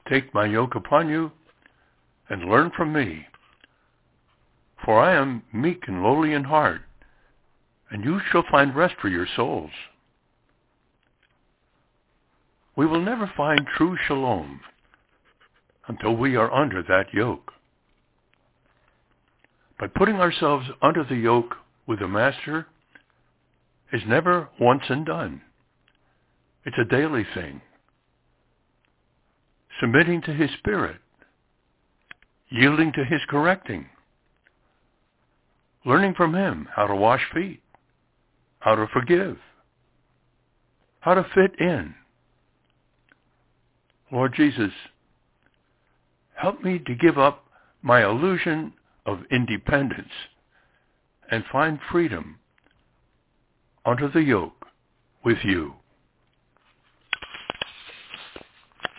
Take my yoke upon you, and learn from me. For I am meek and lowly in heart, and you shall find rest for your souls. We will never find true shalom until we are under that yoke. But putting ourselves under the yoke with the Master is never once and done. It's a daily thing. Submitting to his Spirit, yielding to his correcting, learning from him how to wash feet, how to forgive, how to fit in. Lord Jesus, help me to give up my illusion of independence and find freedom under the yoke with you.